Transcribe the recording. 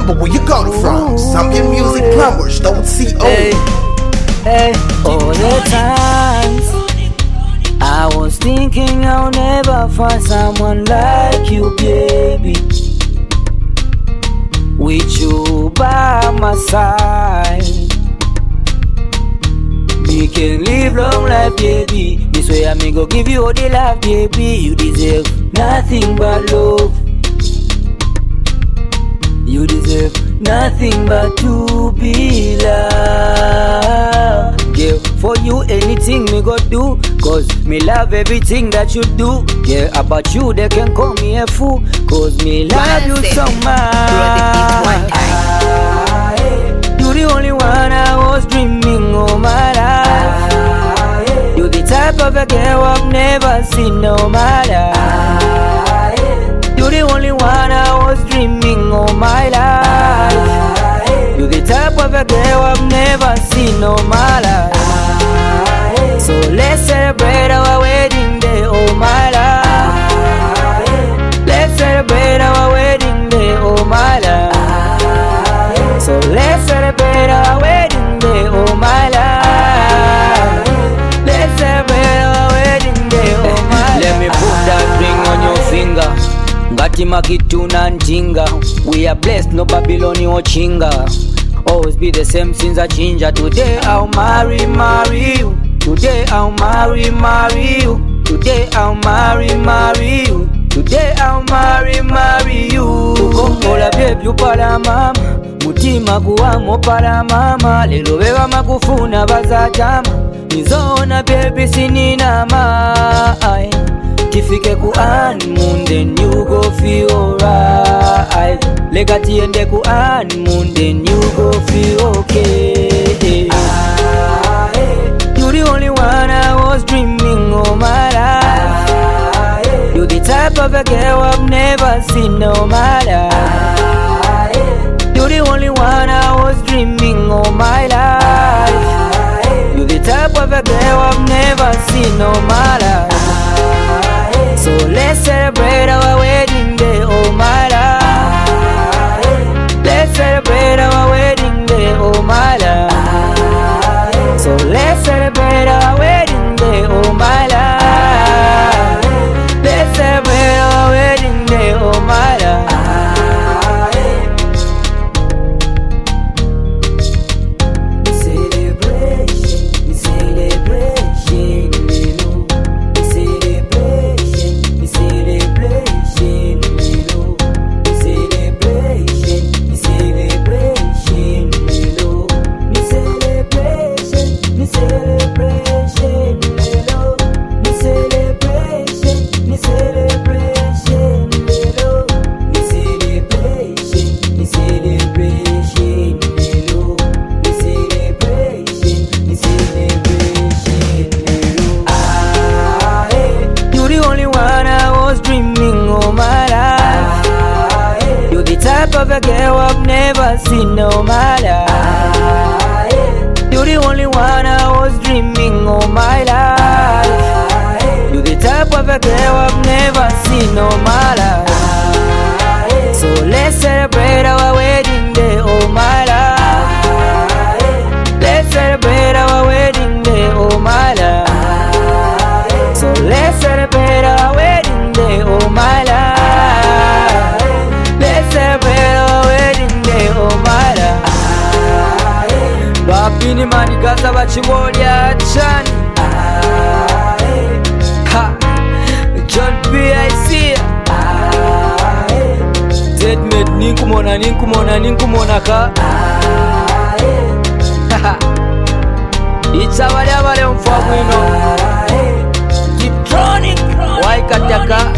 number, where you got it from? Zambian Music Plumbers, don't see Hey, all the times I was thinking I'll never find someone like you, baby. With you by my side, we can live long life, baby. This way I may go give you all the love, baby. You deserve nothing but love. You deserve nothing but to be loved. Yeah, for you anything me go do, cause me love everything that you do. Yeah, about you they can call me a fool, cause me love you so much. You the only one I was dreaming all my life. You the type of a girl I've never seen all my life. You the only one I was dreaming all my life. You the type of a girl I've never seen all my life. So let's celebrate our wedding day, oh my life. Let's celebrate our wedding day, oh my life. So let's celebrate our wedding day, oh my life. Let's celebrate our wedding day, oh my life. Let me put that ring on your finger. Ngati makituna njinga. We are blessed, no Babylon or chinga. Always be the same since I change. Today I'll marry you. Today I'll marry you. Today I'll marry you. Today I'll marry you. Tukongola baby upala mama, mutima kuwamo pala mama. Lelo beba makufuna bazatama, nizona baby sininama. Tifike ku honeymoon, then you go feel alright. Legati ende ku honeymoon, then you go feel okay. You the only one I was dreaming all my life. You the type of a girl I've never seen all my life. You the only one I was dreaming all my life. You the type of a girl I've never seen all my life. So let's celebrate our wedding day, oh my life. Let's celebrate our wedding day, oh my life. So let's celebrate our wedding day, oh my life. Let's celebrate our wedding day, oh my life. Of a girl I've never seen all my life. You're the only one I was dreaming all my life. You're the type of a girl I've never seen all my life. So let's celebrate our wedding day, oh my life. Let's celebrate our wedding day, oh my life. So let's celebrate our wedding day, oh my life. Let's celebrate our wedding day, oh my life. Bapini manikaza bachibolya chani. John B.I.C. Zedmed ninkumona ka. It's abale mfwa mwino. Keep tronic. Waikataka.